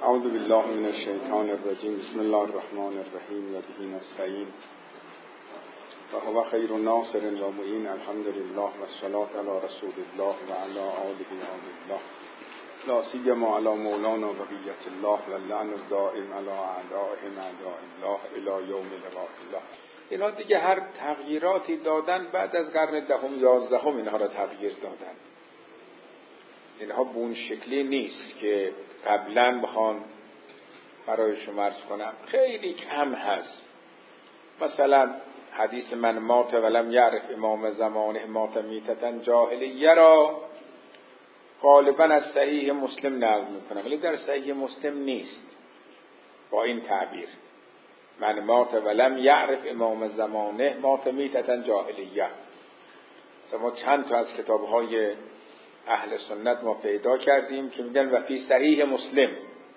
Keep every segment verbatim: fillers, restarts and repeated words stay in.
اعوذ بالله من الشیطان الرجیم. بسم الله الرحمن الرحیم و به نستعین و هو خیر ناصر و معین. الحمد لله و الصلاة علی رسول الله و علی آله و الله، لا سیما علی مولانا بقیة الله و اللعن الدائم علی اعدائهم اعداء الله الی یوم لقاء الله. اینا دیگه هر تغییراتی دادن بعد از قرن دهم یازدهم اینها را تغییر دادن. اینها به اون شکلی نیست که قبلا بخوان برای شما عرض کنم. خیلی کم هست. مثلا حدیث من مات ولم یعرف امام زمانه مات میتتن جاهلیه را غالبا از صحیح مسلم نقل میکنم، ولی در صحیح مسلم نیست با این تعبیر من مات ولم یعرف امام زمانه مات میتتن جاهلیه. مثلا ما چند تا از کتاب‌های اهل سنت ما پیدا کردیم که میگن و فی صحیح مسلم،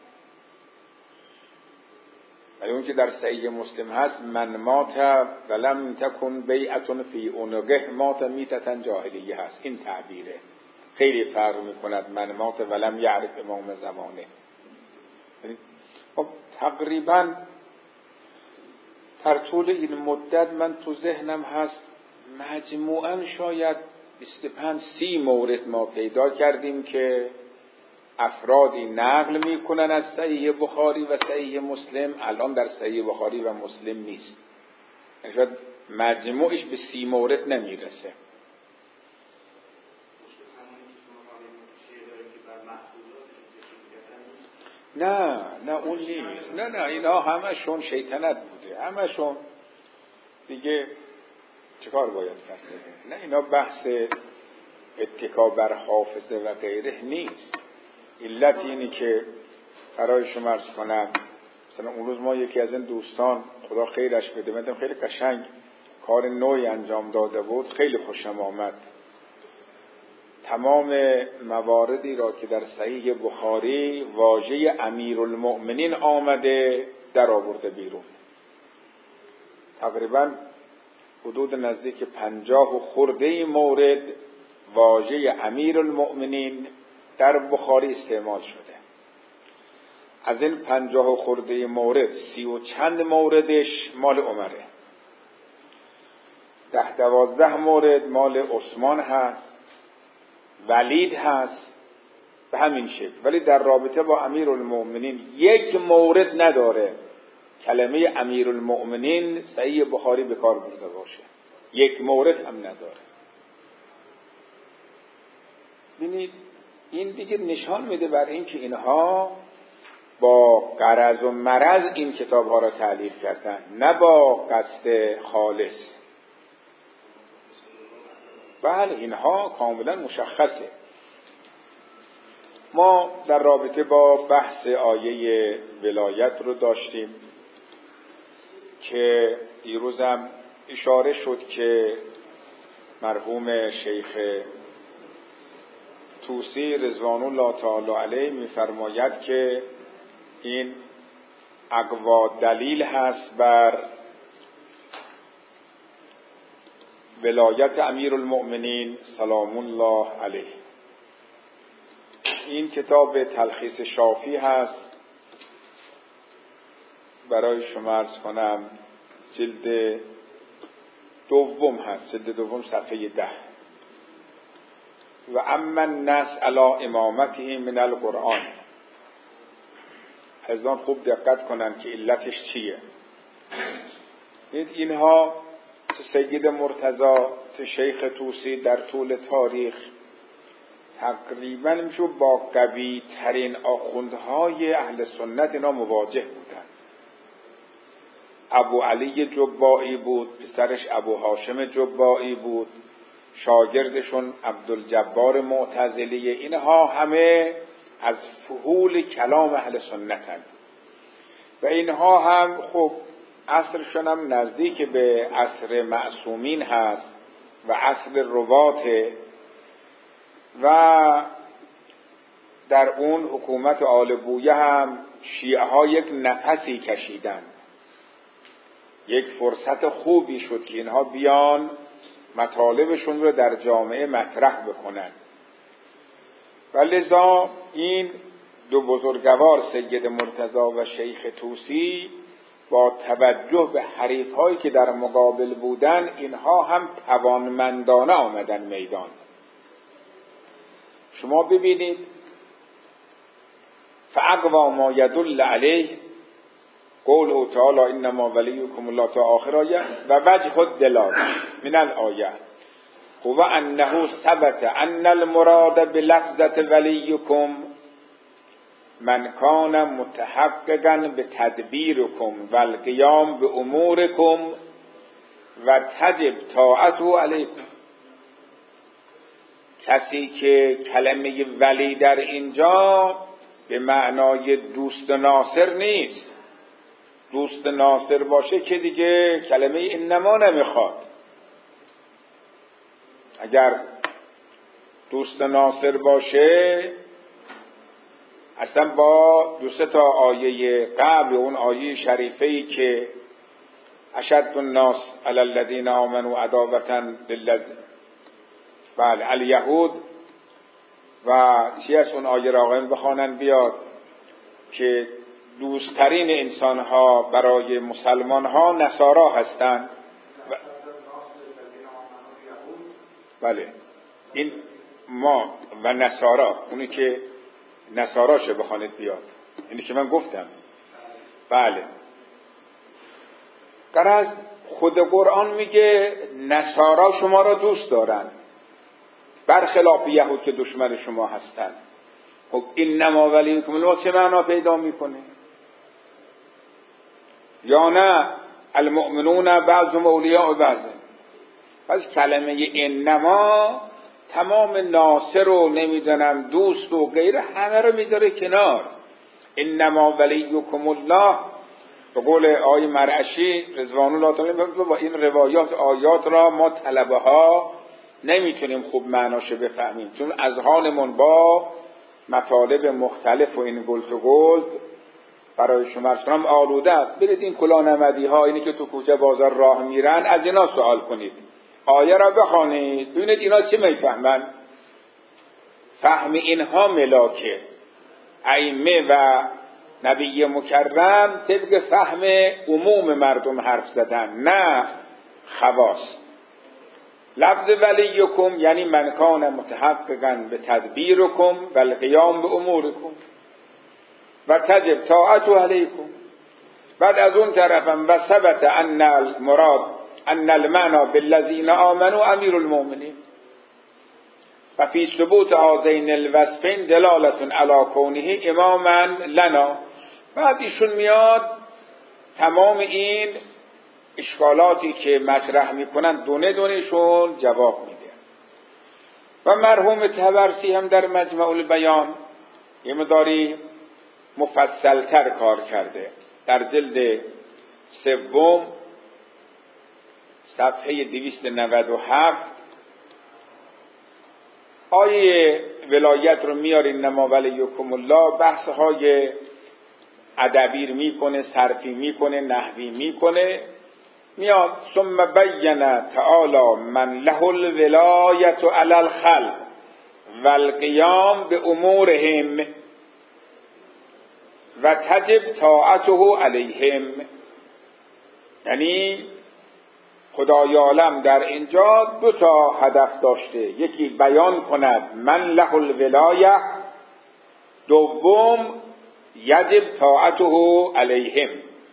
ولی اون که در صحیح مسلم هست من مات ولم تکن بیعة فی عنقه مات میتتن جاهلیه هست. این تعبیره خیلی فرق میکند من مات ولم یعرف امام زمانه. تقریبا در طول این مدت من تو ذهنم هست مجموعاً شاید بیست و پنج سی مورد ما پیدا کردیم که افرادی نقل میکنن از صحیح بخاری و صحیح مسلم، الان در صحیح بخاری و مسلم نیست. شاید مجموعش به سی مورد نمیرسه. نه نه اون نیست. نه نه اینا همشون شیطنت بوده، همشون دیگه چیکار باید کرد؟ نه اینا بحث اتکا بر حافظه و غیره نیست. علت اینی که برای شما عرض کنم، مثلا اون روز ما یکی از این دوستان خدا خیرش بده مدام خیلی قشنگ کار نوعی انجام داده بود، خیلی خوشم آمد. تمام مواردی را که در صحیح بخاری واژه امیرالمؤمنین آمده در آورده بیرون. تقریباً حدود نزدیک پنجاه و خورده مورد واژه امیرالمؤمنین در بخاری استعمال شده. از این پنجاه و خورده مورد سی و چند موردش مال عمره، ده دوازده مورد مال عثمان هست، ولید هست، به همین شکل. ولی در رابطه با امیرالمؤمنین یک مورد نداره کلمه امیرالمؤمنین صحیح بخاری به کار برده باشه، یک مورد هم نداره. ببینید این دیگه نشان میده بر این که اینها با غرض و مرض این کتاب ها را تألیف کردن، نه با قصد خالص. بله اینها کاملا مشخصه. ما در رابطه با بحث آیه ولایت رو داشتیم که دیروزم اشاره شد که مرحوم شیخ طوسی رضوان الله تعالی علیه می‌فرماید که این اقوا دلیل هست بر ولایت امیرالمؤمنین سلام الله علیه. این کتاب تلخیص شافی هست، برای شما عرض کنم جلد دوم هست، جلد دوم صفحه ده. و اما النص علی امامته من القرآن. از آن خوب دقت کنن که علتش چیه. اینها چه سید مرتضی چه شیخ طوسی در طول تاریخ تقریبا میشه با قوی ترین آخوندهای اهل سنت اینا مواجه بودن. ابو علی جبائی بود، پسرش ابو هاشم جبائی بود، شاگردشون عبدالجبار معتزلی. اینها همه از فحول کلام اهل سنتند و اینها هم خب عصرشون هم نزدیک به عصر معصومین هست و عصر رواته و در اون حکومت آل بویه هم شیعه ها یک نفسی کشیدن. یک فرصت خوبی شد که اینها بیان مطالبشون رو در جامعه مطرح بکنن و لذا این دو بزرگوار سید مرتضی و شیخ طوسی با توجه به حریف‌هایی که در مقابل بودن، اینها هم توانمندانه آمدن میدان. شما ببینید فاقوی ما یدل علیه قوله تعالی انما ولیکم الله تا آخر آیه و وجه الدلاله من الآیه هو انه ثبت ان المراد بلفظة ولیکم من کان متحققا به تدبیرکم و القیام به امورکم و تجب طاعته علیکم. کسی که کلمه ولی در اینجا به معنای دوست ناصر نیست. دوست ناصر باشه که دیگه کلمه انما نمیخواد. اگر دوست ناصر باشه اصلا با دو سه تا آیه قبل اون آیه شریفه‌ای که اشد الناس علی الذین آمنوا عداوة للذین بله الیهود و چی از اون آیه را آقایون بخوانن بیاد که دوستترین انسانها برای مسلمانها نصارا هستند. و... بله این ما و نصارا، اونی که نصاراشه بخوانید بیاد، اینی که من گفتم. بله غرض خود قرآن میگه نصارا شما را دوست دارن برخلاف یهود که دشمن شما هستن. خب انما ولیکم الله چه معنا پیدا میکنه؟ یا نه المؤمنون بعضهم اولیاء بعض. پس کلمه انما تمام ناصر و نمیدونم دوست و غیره همه رو میذاره کنار. انما ولیکم الله به قول آقای مرعشی رضوان الله تعالی با این روایات آیات را ما طلبه ها نمیتونیم خوب معناشو بفهمیم، چون اذهانمون با مطالب مختلف و این گلت و گلت برای شما شما آلوده است. برید این کلا نمدی ها، اینی که تو کوچه بازار راه میرن، از اینا سوال کنید، آیه را بخوانید، ببینید اینا چه میفهمن. فهم اینها ملاکه ائمه و نبی مکرم طبق فهم عموم مردم حرف زدن، نه خواص. لفظ ولیکم یعنی من کان متحققا به تدبیرکم و القیام به امورکم و تجب طاعته علیکم. بعد از اون طرفم و ثبت ان المراد ان المعنى بالذین آمنوا امیر المؤمنین و فی ثبوت هذین الوصفین دلالة علی کونه اماما لنا. بعد ایشون میاد تمام این اشکالاتی که مطرح میکنن دونه دونهشون جواب میده. و مرحوم طبرسی هم در مجمع البیان یه مقداری مفصلتر کار کرده. در جلد سوم صفحه دویست و نود و هفت آیه ولایت رو میارین نما ولیکم الله، بحث های ادبیر میکنه، صرفی میکنه، نحوی میکنه. میاد ثم بین تعالی من له الولایت علی الخلق و القیام به امورهم و تجب طاعته علیهم. یعنی خدای عالم در اینجا دو تا هدف داشته، یکی بیان کند من له الولایه، دوم یجب طاعته علیهم.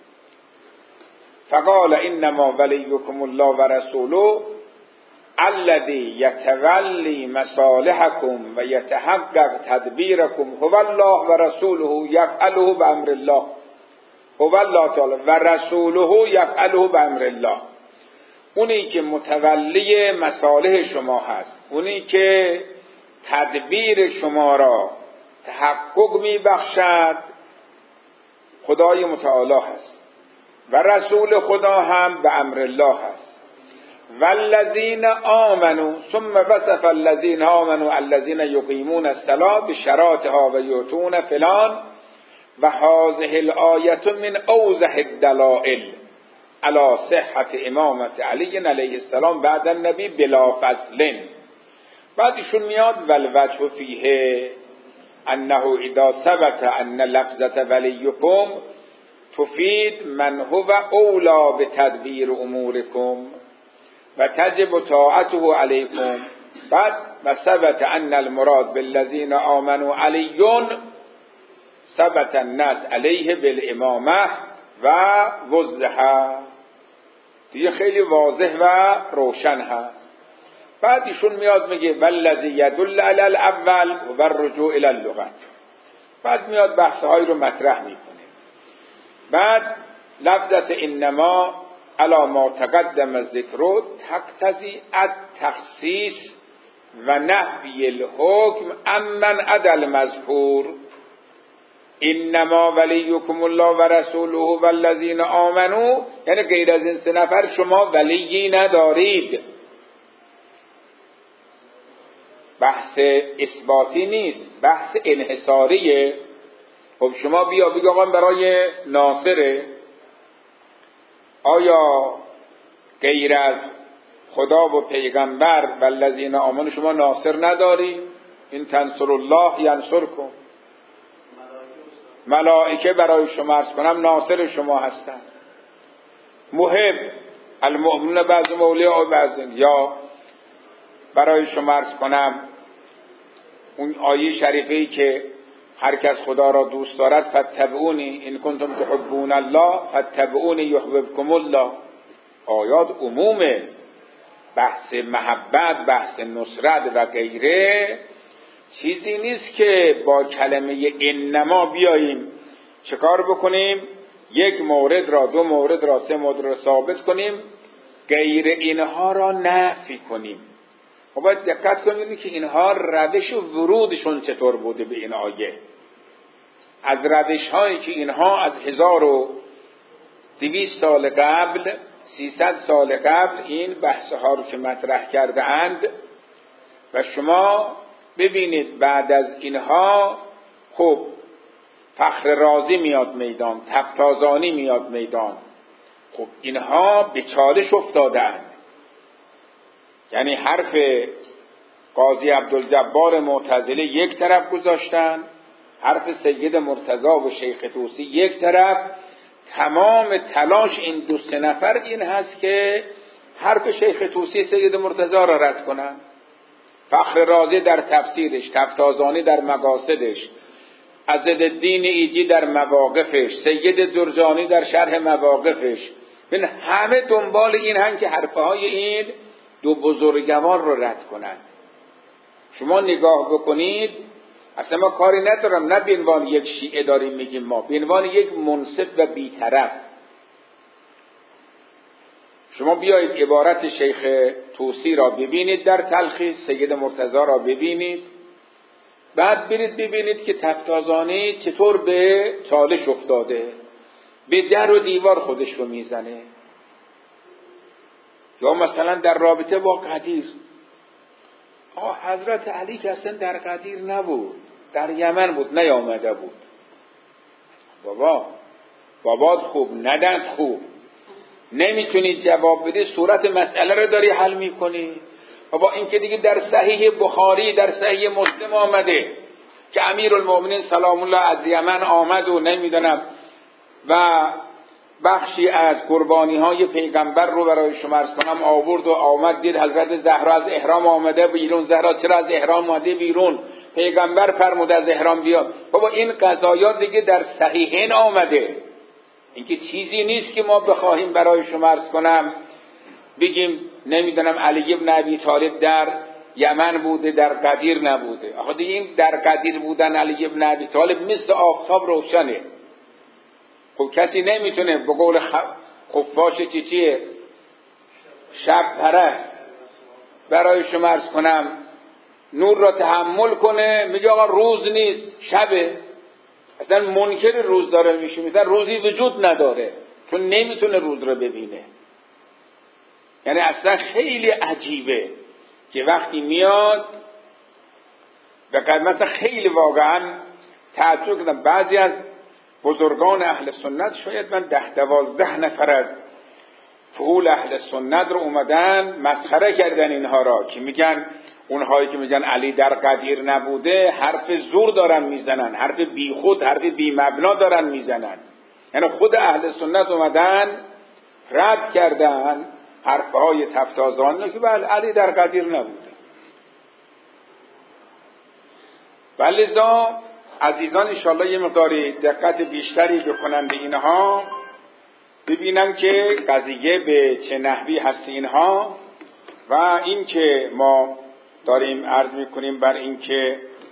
فقال انما ولیکم الله و رسوله الذی یتولی مصالحکم و یتحقق تدبیرکم هو الله و رسوله یفعله بامر الله. هو الله تعالی و رسوله یفعله بامر الله. اونی که متولی مصالح شما هست، اونی که تدبیر شما را تحقق می بخشد، خدای متعالی هست و رسول خدا هم به امر الله هست. والذین آمنوا ثم وصف الذین آمنوا الذین یقیمون الصلاة بشرائطها و یؤتون فلان و هذه الآیة من اوضح الدلائل علی صحت امامت علی علیه السلام بعد النبی بلا فصل. بعد ایشون میاد والوجه فیه انه اذا ثبت ان لفظة ولیکم تفید من هو اولا بتدبیر امورکم و تجب طاعته علیکم. بعد و ثبت ان المراد بالذین آمنوا علیون ثبت الناس علیه بالامامه و وضحه. دیگه خیلی واضح و روشن هست. بعد ایشون میاد میگه والذی یدل علی الاول و الرجوع الی اللغت. بعد میاد بحث‌های رو مطرح میکنه. بعد لفظت انما علی ما تقدم ذکر تقتضی التخصیص و نفی الحکم امن عدل مذکور. انما ولیکم الله و رسوله و الذین آمنوا، یعنی غیر از این سه نفر شما ولیی ندارید. بحث اثباتی نیست، بحث انحصاریه. خب شما بیا بگو آقا برای ناصره، آیا غیر از خدا و پیغمبر و الذین آمنوا شما ناصر نداری؟ این تنصر الله ینصرکم. ملائکه برای شما عرض کنم ناصر شما هستند. محب المؤمنون بعض اولیاء و بعض، یا برای شما عرض کنم اون آیه شریفه ای که هر کس خدا را دوست دارد فاتبعونی ان کنتم تحبون الله فاتبعونی یحببکم الله. آیات عمومه، بحث محبت، بحث نصرت و غیره چیزی نیست که با کلمه انما بیاییم چه کار بکنیم؟ یک مورد را، دو مورد را، سه مورد را ثابت کنیم، غیر اینها را نفی کنیم. خب باید دقت کنید که اینها روش ورودشون چطور بوده به این آیه. از روش هایی که اینها از هزار و دویست سال قبل، سیصد سال قبل این بحث ها رو که مطرح کرده اند و شما ببینید بعد از اینها خب فخر رازی میاد میدان، تفتازانی میاد میدان. خب اینها به چالش افتاده اند. یعنی حرف قاضی عبدالجبار معتزلی یک طرف گذاشتن، حرف سید مرتضی و شیخ طوسی یک طرف. تمام تلاش این دو سه نفر این هست که حرف شیخ طوسی سید مرتضی را رد کنن. فخر رازی در تفسیرش، تفتازانی در مقاصدش، عزالدین ایجی در مواقفش، سید درجانی در شرح مواقفش، ببین همه دنبال این هستند که حرفهای این دو بزرگوار رو رد کنن. شما نگاه بکنید، اصلا ما کاری ندارم، نه به عنوان یک شیعه داریم میگیم، ما به عنوان یک منصف و بی‌طرف. شما بیایید عبارت شیخ طوسی را ببینید در تلخیص، سید مرتضی را ببینید، بعد برید ببینید که تفتازانی چطور به چالش افتاده، به در و دیوار خودش رو میزنه. یا مثلا در رابطه با قدیر، آه حضرت علی که اصلا در قدیر نبود، در یمن بود، نیامده بود. بابا بابات خوب ندند خوب، نمیتونی جواب بدی، صورت مسئله رو داری حل میکنی. بابا این که دیگه در صحیح بخاری، در صحیح مسلم آمده که امیرالمومنین سلام الله از یمن آمد و نمیدونم و بخشی از قربانی های پیغمبر رو برای شما عرض کنم آورد و آمد، دید حضرت زهرا از احرام آمده بیرون. زهرا چرا از احرام آمده بیرون؟ پیغمبر فرمود از احرام بیا. بابا این قضایا دیگه در صحیحین آمده. این که چیزی نیست که ما بخواهیم برای شما عرض کنم بگیم نمیدونم علی ابن ابی طالب در یمن بوده، در قدیر نبوده. آخه دیگه این در قدیر بودن علی ابن ابی طالب مثل آفتاب روشنه. خب کسی نمیتونه به قول خفاش چی چیه شب پرست برای شما عرض کنم نور را تحمل کنه، میگه آقا روز نیست شبه. اصلا منکر روز داره میشه، مثلا روزی وجود نداره چون نمیتونه روز را ببینه. یعنی اصلا خیلی عجیبه که وقتی میاد به قدمت خیلی واقعا تعجب کردم. بعضی از بزرگان اهل سنت، شاید من ده دوازده نفر از فهول اهل سنت رو اومدن مسخره کردن اینها را که میگن اونهایی که میگن علی در غدیر نبوده حرف زور دارن میزنن، حرف بیخود، حرف بی مبنا دارن میزنن. یعنی خود اهل سنت اومدن رد کردن حرفهای تفتازان که بله علی در غدیر نبوده. ولذا عزیزان انشاءالله یه مقداری دقت بیشتری بکنن به اینها، ببینن که قضیه به چه نحوی هست اینها، و این که ما داریم عرض میکنیم بر این که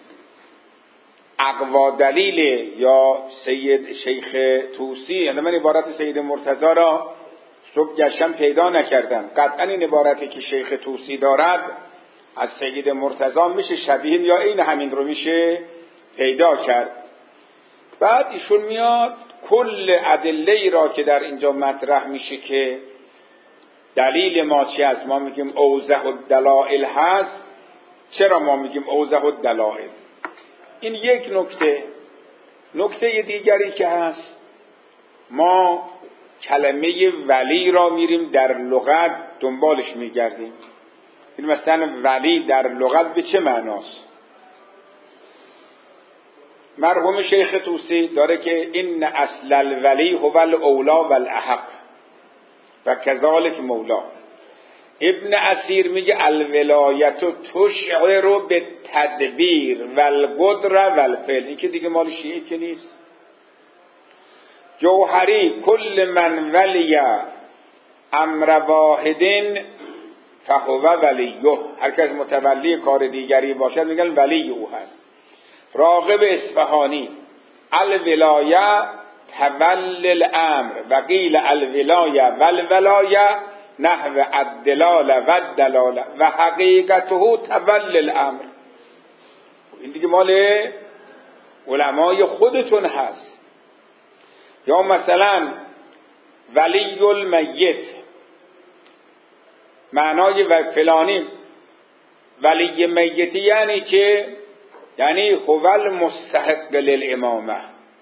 اقوا دلیل یا سید شیخ طوسی، یعنی من عبارت سید مرتضی را صبح گشتم پیدا نکردم، قطعا این عبارتی که شیخ طوسی دارد از سید مرتضی میشه شبیه یا این همین رو میشه پیدا کرد. بعد ایشون میاد کل ادله را که در اینجا مطرح میشه که دلیل ما چی است، ما میگیم اوضح الدلائل هست. چرا ما میگیم اوضح الدلائل؟ این یک نکته. نکته دیگری که هست، ما کلمه ولی را میریم در لغت دنبالش میگردیم. این مثلا ولی در لغت به چه معناست؟ مرحوم شیخ طوسی داره که این اصل الولی هو الاولا و الاحق و کذالک مولا. ابن اسیر میگه الولایت تشعر به تدبیر و القدر و الفعل. این که دیگه مال شیعه که نیست. جوهری کل من ولی امر واحدین فهو ولیه، هر کس متولی کار دیگری باشد میگن ولی او هست. راغب اصفهانی الولایه تول الامر و قیل الولایه و الولایه نحو الدلال و الدلاله و حقیقته تول الامر. این دیگه مال علمای خودتون هست. یا مثلا ولی المیت، معنای و فلانی ولی میتی یعنی چه؟ یعنی هو المستحق للامامه.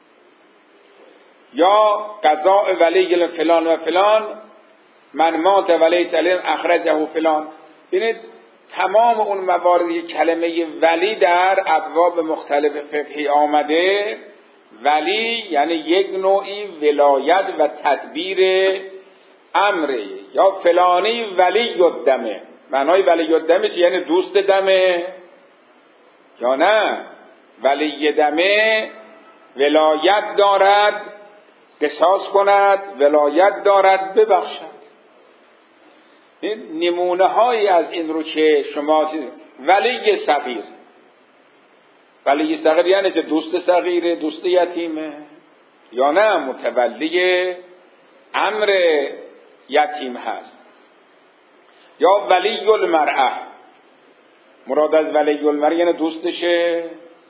یا قضاء ولی فلان و فلان من مات ولی سلیم اخرجه فلان. ببینید تمام اون مواردی کلمه ولی در ابواب مختلف فقهی آمده، ولی یعنی یک نوعی ولایت و تدبیر امره. یا فلانی ولی الدمه، معنای ولی الدمه چی؟ یعنی دوست دمه. یا نه ولی دمه ولایت دارد قصاص کند، ولایت دارد ببخشد. این نمونه هایی از این رو که شما ولی صغیر، ولی صغیر یعنی که دوست صغیره، دوست یتیمه. یا نه متولی امر یتیم هست. یا ولی المرأه، مراد از ولی المرأه یعنی دوستشه.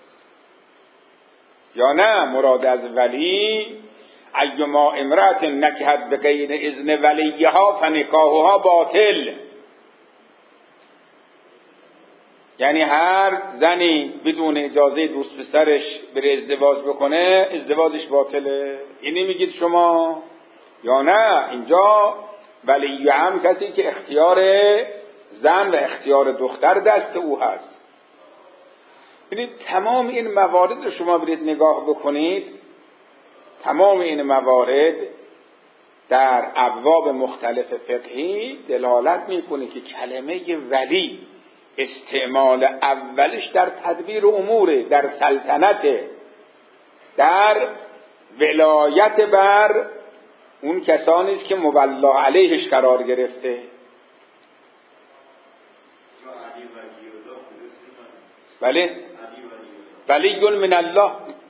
یا نه مراد از ولی ایما امرأت نکحت بغیر اذن ولیها فنکاحها باطل، یعنی هر زنی بدون اجازه دوست پسرش بره ازدواج بکنه ازدواجش باطله. اینی میگید شما؟ یا نه اینجا ولی هم کسی که اختیار زن و اختیار دختر دست او هست. ببینید تمام این موارد رو شما برید نگاه بکنید، تمام این موارد در ابواب مختلف فقهی دلالت میکنه که کلمه ولی استعمال اولش در تدبیر اموره، در سلطنت، در ولایت بر اون کسانی است که مولا علیهش قرار گرفته. بله ولی من الله.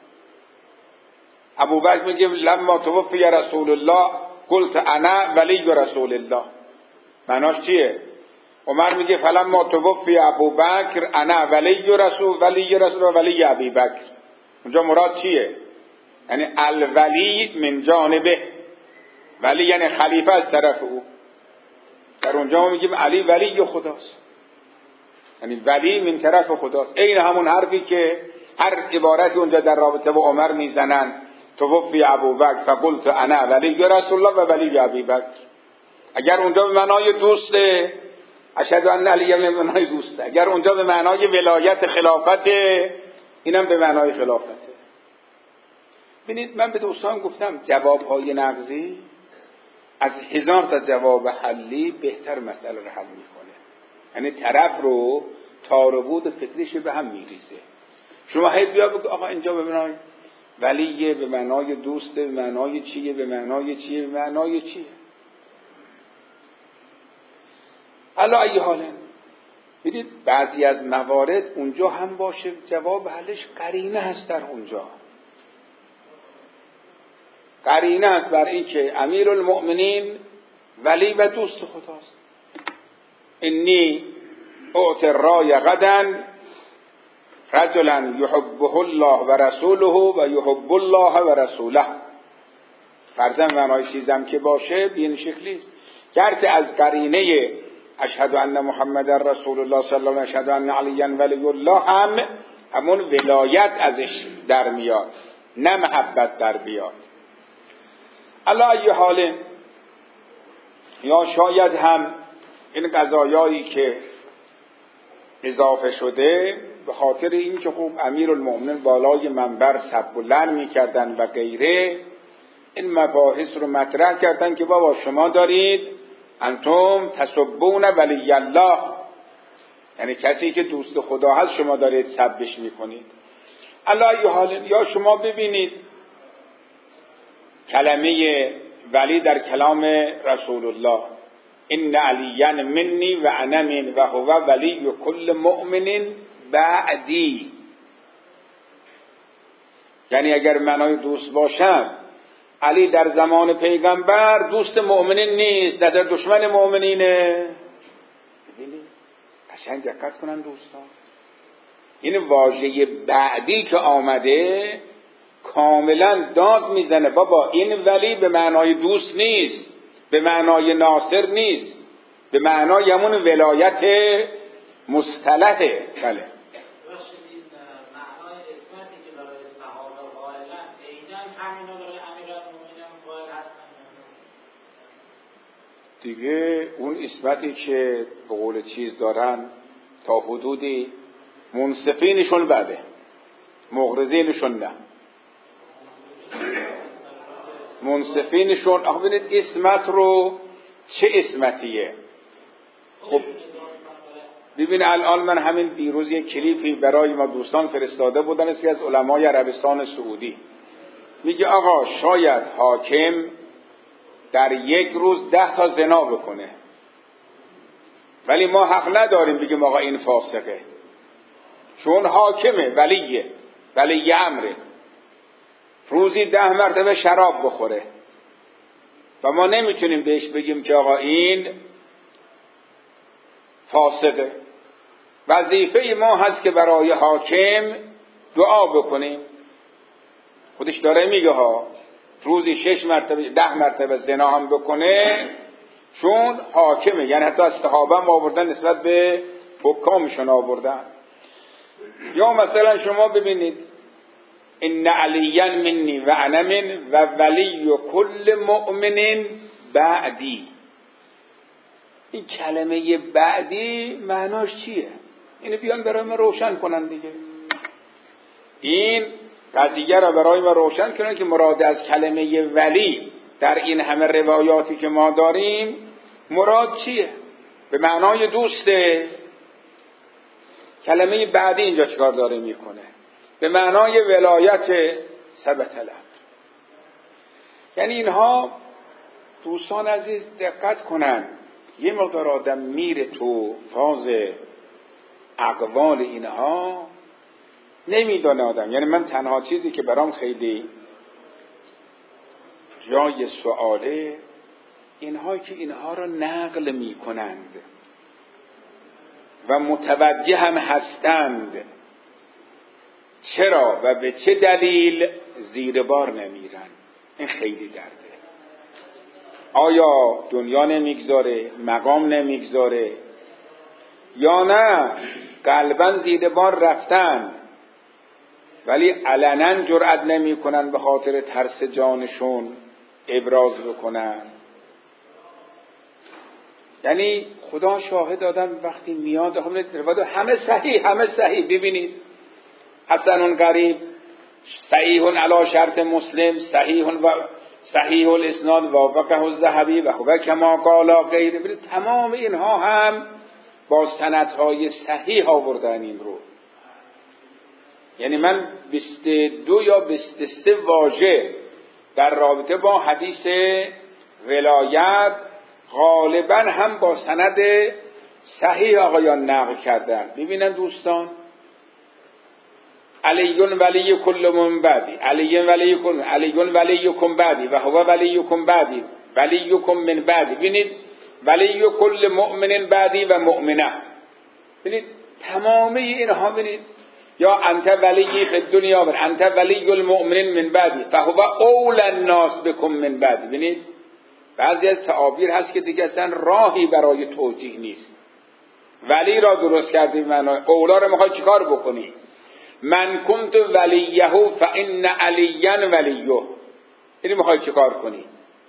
ابو بکر میگه لما توفی رسول الله قلت انا ولی رسول الله. معناش چیه؟ عمر میگه فلما توفی ابو بکر انا ولی رسول ولی رسول ولی ابی بکر. اونجا مراد چیه؟ یعنی الولی من جانبه، ولی یعنی خلیفه از طرف او. در اونجا ما میگیم علی ولی خداست، یعنی ولی من طرف خداست. این همون حرفی که هر عبارتی اونجا در رابطه با عمر میزنن، توفی ابو بکر فقلت انا ولی رسول الله و ولی ابی بکر. اگر اونجا به معنای دوست اشهد ان علی به معنای دوسته. اگر اونجا به معنای ولایت خلافت، اینم به معنای خلافته. ببینید من به دوستان گفتم جوابهای نقضی از هزار تا جواب حلی بهتر مسئله رو حل میکنه. یعنی طرف رو تار و پود فکریش به هم میریزه. شما هی بیا بگو آقا اینجا به معنای ولیه، به معنای دوسته، به معنای چیه، به معنای چیه، به معنای چیه. حالا ای حاله ببینید بعضی از موارد اونجا هم باشه جواب حلش قرینه هست. در اونجا قرینه است بر این که امیرالمؤمنین ولی و دوست خداست. انی اعطی الرای غدا رجلا یحبه الله و رسوله و یحب الله و رسوله. فرضاً معنای چیزم که باشه به این شکلی است. گرچه از قرینه اشهد ان محمد رسول الله صلی الله علیه و اشهد ان علی ولی الله هم همون ولایت ازش در میاد، نه محبت در بیاد. علا ای حال یا شاید هم این قضایایی که اضافه شده به خاطر این که خوب امیرالمؤمنین بالای منبر سب و لعن میکردن و غیره، این مباحث رو مطرح کردن که بابا شما دارید انتم تسبون ولی الله، یعنی کسی که دوست خدا هست شما دارید سبش میکنید. علا ای حال یا شما ببینید کلمه ولی در کلام رسول الله ان علیاً منی و انا من و هو ولی کل مؤمن بعدی، یعنی اگر معنای دوست باشم علی در زمان پیغمبر دوست مؤمنین نیست، در دشمن مؤمنینه. ببینید قشنگ دقت کنن دوستان، این واژه بعدی که آمده کاملا داد میزنه بابا این ولی به معنای دوست نیست، به معنای ناصر نیست، به معنای همون ولایت مصطلحه. بله معنای اسمتی که برای صحابه قائلن عیناً همینا برای امیرالمؤمنین قائل هستن دیگه. اون اسمتی که به قول چیز دارن تا حدودی منصفینشون بده، مغرضینشون نه. منصفینشون آخه ببینید اسمت رو چه اسمتیه. خب ببین الان من همین دیروز یک کلیپی برای ما دوستان فرستاده بودن است که از علمای عربستان سعودی میگه آقا شاید حاکم در یک روز ده تا زنا بکنه ولی ما حق نداریم بگیم آقا این فاسقه، چون حاکمه، ولیه، ولی امره، روزی ده مرتبه شراب بخوره و ما نمیتونیم بهش بگیم که آقا این فاسقه. وظیفه ما هست که برای حاکم دعا بکنیم. خودش داره میگه ها روزی شش مرتبه ده مرتبه زنا هم بکنه چون حاکمه، یعنی حتی از صحابه هم آوردن نسبت به حکامشون آوردن. یا مثلا شما ببینید ان علیاً منی و انا من و ولی کل مؤمن بعدی. این کلمه بعدی معناش چیه؟ اینو بیان برای ما روشن کنن دیگه. این قضیه را برای ما روشن کنن که مراد از کلمه ولی در این همه روایاتی که ما داریم مراد چیه؟ به معنای دوسته. کلمه بعدی اینجا چیکار داره میکنه؟ به معنای ولایت ثبت الامر. یعنی اینها دوستان عزیز دقت کنن، یه مقدار آدم میره تو فاز اقوال اینها نمیدونه آدم. یعنی من تنها چیزی که برام خیلی جای سواله اینها که اینها رو نقل میکنند و متوجه هم هستند چرا و به چه دلیل زیر بار نمیرن. این خیلی درده. آیا دنیا نمیگذاره، مقام نمیگذاره، یا نه قلباً زیر بار رفتن ولی علنا جرأت نمیکنن به خاطر ترس جانشون ابراز بکنن. یعنی خدا شاهد آدم وقتی میاد همه صحیح همه صحیح. ببینید حسن غریب، صحیح علی شرط مسلم، صحیح و صحیح الاسناد وافقه الذهبی و هو کما قال غیر. ببینید تمام اینها هم با سندهای صحیح آوردن این رو. یعنی من بیست و دو یا بیست و سه واژه در رابطه با حدیث ولایت غالبا هم با سند صحیح آقایان نقل کردن. ببینن دوستان، علی ولی کل من بعدی، علی ولی کل علی ولی کم بعدی و هو ولی کم بعدی ولی کم من بعدی. ببینید ولی کل مؤمن بعدی و مؤمنه. ببینید تمام اینها. ببینید یا انت ولی فی الدنیا و انت ولی المؤمنین من بعدی فهو اول الناس بکم من بعدی. ببینید بعضی از تعابیر هست که دیگه اصلا راهی برای توجیه نیست. ولی را درست کردی، معنی اولا رو میخوای چیکار بکنی؟ من کنت ولیه فان علیا ولیه. اینو میخوای چیکار کنی؟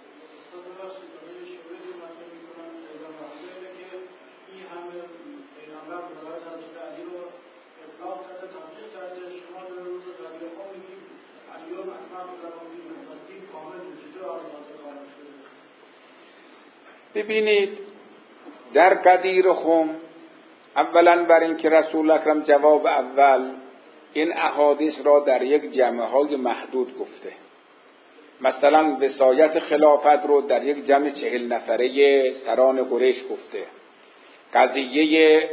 ببینید در قدیر خم اولا بر این که رسول اکرم جواب اول این احادیث را در یک جمع های محدود گفته. مثلا وصایت خلافت رو در یک جمع چهل نفره سران قریش گفته. قضیه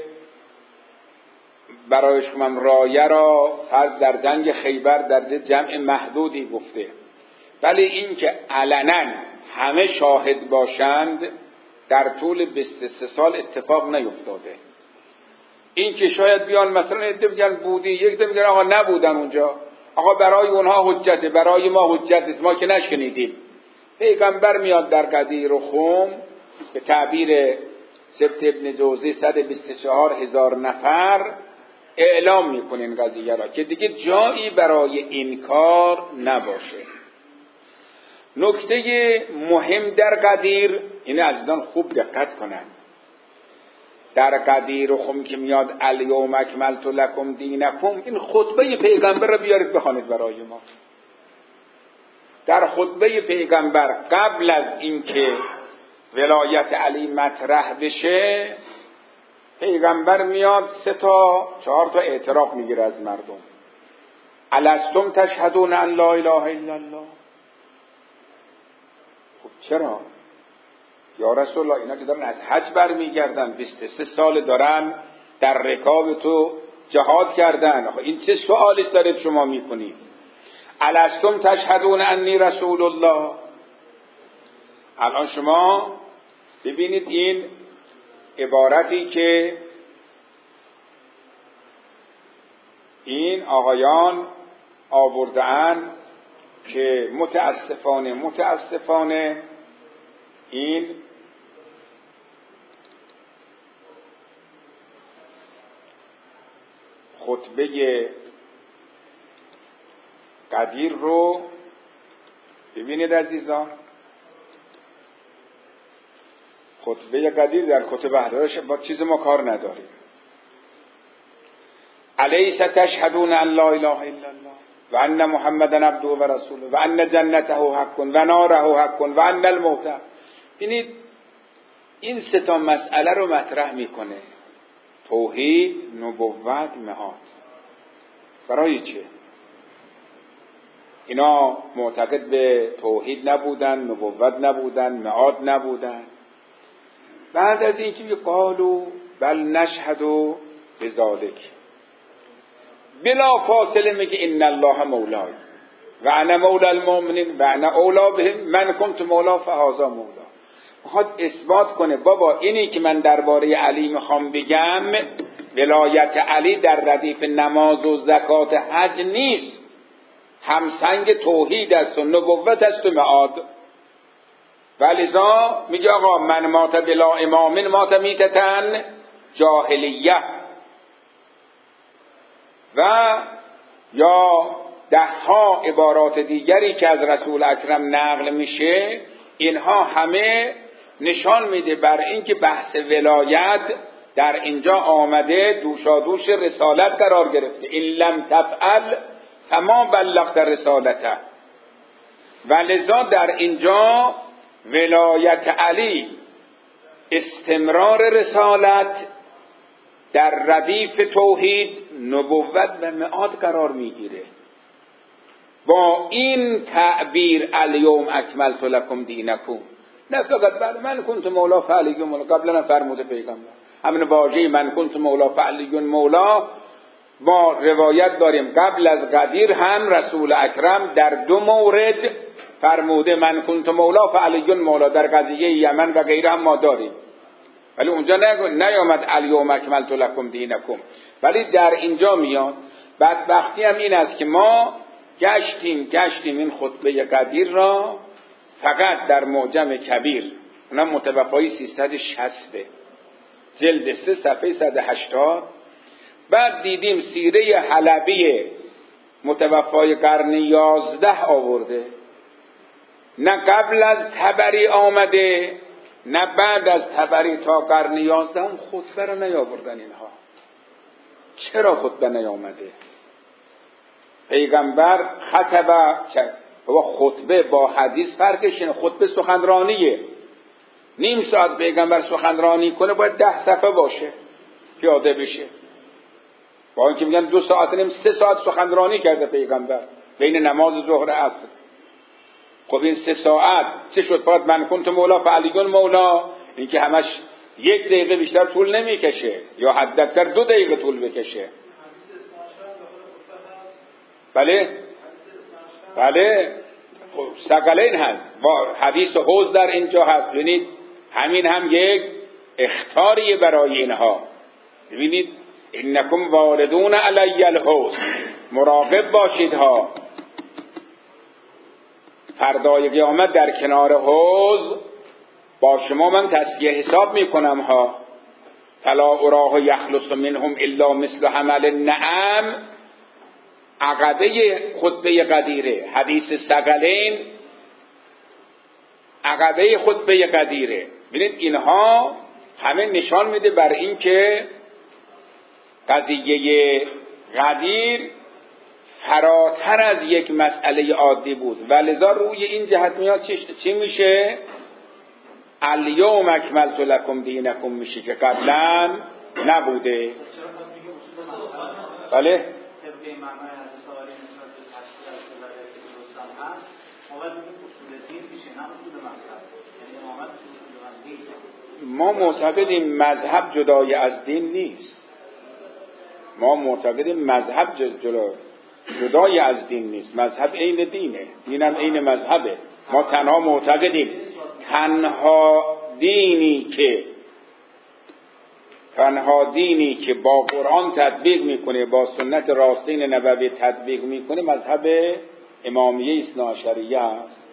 برای شما رایه را فرض در جنگ خیبر در جمع محدودی گفته. ولی این که علنا همه شاهد باشند در طول بیست و سه سال اتفاق نیفتاده. این که شاید بیان مثلا عده بگن بودی، یک عده میگن آقا نبودن اونجا، آقا برای اونها حجته، برای ما حجت نیست، ما که نشنیدیم. پیغمبر میاد در قدیر و خم به تعبیر سبت ابن جوزی صد و بیست و چهار هزار نفر اعلام میکنه این قضیه را که دیگه جایی برای این کار نباشه. نکته مهم در قدیر اینه، عزیزان خوب دقت کنن. در قدیر و خم که میاد الیوم اکملت لکم دینکم، این خطبه پیغمبر رو بیارید بخوانید برای ما. در خطبه پیغمبر قبل از اینکه ولایت علی مطرح بشه، پیغمبر میاد سه تا چهار تا اعتراف میگیره از مردم. الستم تشهدون ان لا اله الا الله. خب چرا؟ یا رسول الله اینا که دارن از حج برمیگردن، بیست و سه سال دارن در رکاب تو جهاد کردن، آخه این چه سوالی دارید شما میکنید؟ الستم تشهدون انی رسول الله. الان شما ببینید این عبارتی که این آقایان آورده‌اند که متاسفانه متاسفانه این خطبه قدیر رو ببینید عزیزان. خطبه قدیر در کتب احادیث با چیز ما کار نداریم. الیس تشهدون ان لا اله الا الله و ان محمدا عبده و رسوله و ان جنته حق و ناره حق و ان الموت. ببینید این سه تا مسئله رو مطرح میکنه: توحید، نبوت، معاد. برای چه؟ اینا معتقد به توحید نبودن، نبوت نبودن، معاد نبودن. بعد از اینکه قالوا بل نشهد بذالک، بلا فاصله میگه ان الله مولای و انا مولا المؤمنین و انا اولا بهم من کنت مولا فهذا مولا. میخواد اثبات کنه بابا اینی که من درباره علی میخوام بگم، ولایت علی در ردیف نماز و زکات حج نیست، همسنگ توحید است و نبوت است و معاد. ولذا میگه آقا من مات بلا امام مات میتتن جاهلیه. و یا ده ها عبارات دیگری که از رسول اکرم نقل میشه، اینها همه نشان میده بر اینکه بحث ولایت در اینجا آمده دوشادوش رسالت قرار گرفته. این لم تفعل فما بلغت رسالته. و لذا در اینجا ولایت علی، استمرار رسالت در ردیف توحید، نبوت و معاد قرار میگیره. با این تعبیر الیوم اکملت لکم دینکم، نه فقط بعد من کنت مولا فعلی مولا، قبلا فرموده پیغمبر همین واژه من کنت مولا فعلی مولا ما روایت داریم. قبل از قدیر هم رسول اکرم در دو مورد فرموده من کنت مولا فعلی مولا، در قضیه یمن و غیره هم ما داریم، ولی اونجا نیامد الیوم اکملت لکم دینکم. ولی در اینجا میاد. بدبختی هم این است که ما گشتیم گشتیم این خطبه قدیر را فقط در معجم کبیر، اونم متوفای سیصد و شصت جلد سه صفحه صد و هشتاد، بعد دیدیم سیره حلبی متوفای قرن یازده آورده، نه قبل از طبری آمده نه بعد از طبری تا قرن یازده هم خطبه را نیاوردن اینها. چرا خطبه نیامده؟ پیغمبر خطبه، بابا خطبه با حدیث فرقش اینه. خطبه سخنرانیه، نیم ساعت پیغمبر سخنرانی کنه باید ده صفحه باشه پیاده بشه، با اینکه میگن دو ساعت نیم سه ساعت سخنرانی کرده پیغمبر بین نماز ظهر عصر. خب این سه ساعت چه شد؟ فقط من کنت مولا فعلیون مولا، این که همش یک دقیقه بیشتر طول نمیکشه یا حداکثر دو دقیقه طول بکشه. بله بله ثقلین هست، حدیث حوض در اینجا هست. ببینید همین هم یک اخطاریه برای اینها. ببینید انکم واردون علی الحوض، مراقب باشید ها، فردای قیامت در کنار حوض با شما من تزکیه حساب میکنم ها. فلا اراه یخلص منهم الا مثل حمل النعم، عقبه خطبه قدیره، حدیث ثقلین عقبه خطبه قدیره. ببینید اینها همه نشان میده بر این که قضیه قدیر فراتر از یک مسئله عادی بود و لذا روی این جهت میاد چی میشه؟ الیوم اکملت لکم دینکم میشه که قبلا نبوده. بله ما معتقدیم مذهب جدای از دین نیست. ما معتقدیم مذهب جدای از دین نیست. مذهب عین دینه، دینم عین مذهبه. ما تنها معتقدیم تنها دینی که تنها دینی که با قرآن تطبیق میکنه، با سنت راستین نبوی تطبیق میکنه، مذهب امامیه اثنا عشریه است.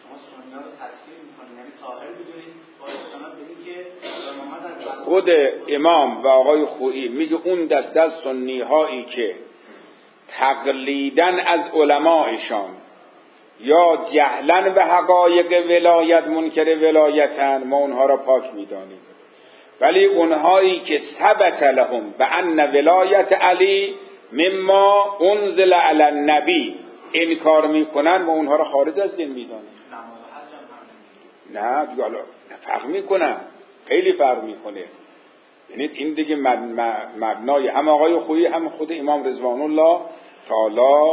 خود امام و آقای خویی میگه اون دست از سنی هایی که تقلیدن از علمایشان یا جهلن به حقایق ولایت منکر ولایتن، ما اونها را پاک میدانیم، ولی اونهایی که ثبت لهم به ان ولایت علی مما انزل علی النبی انکار میکنن، ما اونها را خارج از دین میدانیم. نه دیگه حالا فرق میکنن، خیلی فرق میکنه. یعنی این دیگه مبنای هم آقای خویی هم خود امام رضوان الله تعالی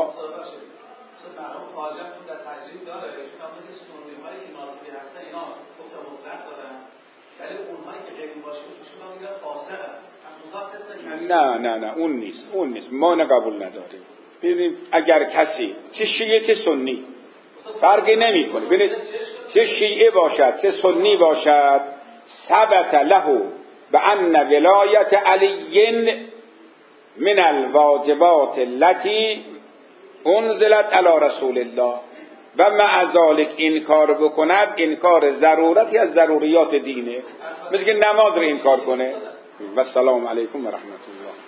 نه نه نه اون نیست، اون نیست، ما نه قبول نداریم. ببینید اگر کسی چه شیعه چه سنی فرقی نمیکنه، ببینید چه شیعه باشد چه سنی باشد، ثبت له بأن ولایت علی من الواجبات التي انزلت علی رسول الله و مع ذلک انکار بکند، انکار ضرورتی از ضروریات دینه، مثل که نماز رو انکار کنه. و السلام علیکم و رحمت الله.